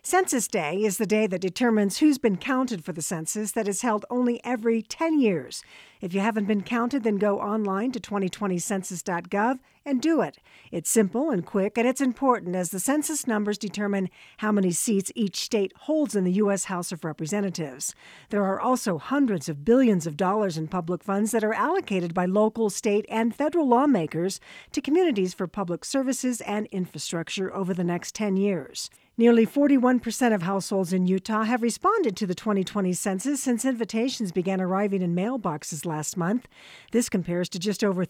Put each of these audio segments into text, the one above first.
Census Day is the day that determines who's been counted for the census that is held only every 10 years. If you haven't been counted, then go online to 2020census.gov and do it. It's simple and quick, and it's important as the census numbers determine how many seats each state holds in the U.S. House of Representatives. There are also hundreds of billions of dollars in public funds that are allocated by local, state, and federal lawmakers to communities for public services and infrastructure over the next 10 years. Nearly 41% of households in Utah have responded to the 2020 census since invitations began arriving in mailboxes last month. This compares to just over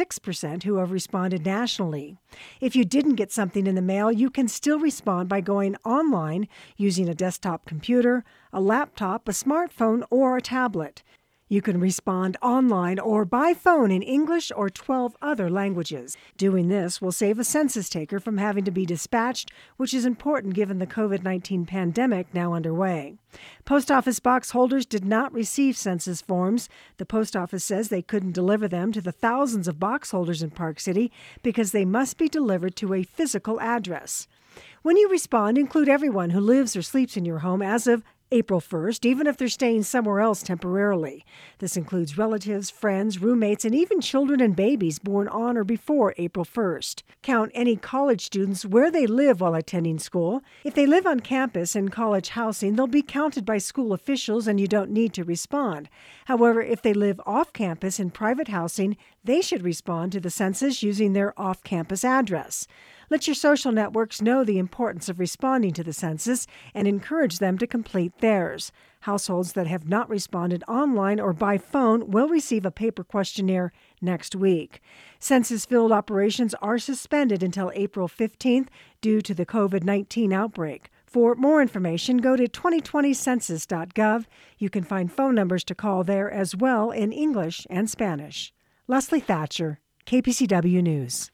36% who have responded nationally. If you didn't get something in the mail, you can still respond by going online using a desktop computer, a laptop, a smartphone, or a tablet. You can respond online or by phone in English or 12 other languages. Doing this will save a census taker from having to be dispatched, which is important given the COVID-19 pandemic now underway. Post office box holders did not receive census forms. The post office says they couldn't deliver them to the thousands of box holders in Park City because they must be delivered to a physical address. When you respond, include everyone who lives or sleeps in your home as of April 1st, even if they're staying somewhere else temporarily. This includes relatives, friends, roommates, and even children and babies born on or before April 1st. Count any college students where they live while attending school. If they live on campus in college housing, they'll be counted by school officials and you don't need to respond. However, if they live off campus in private housing, they should respond to the census using their off-campus address. Let your social networks know the importance of responding to the census and encourage them to complete theirs. Households that have not responded online or by phone will receive a paper questionnaire next week. Census field operations are suspended until April 15th due to the COVID-19 outbreak. For more information, go to 2020census.gov. You can find phone numbers to call there as well in English and Spanish. Leslie Thatcher, KPCW News.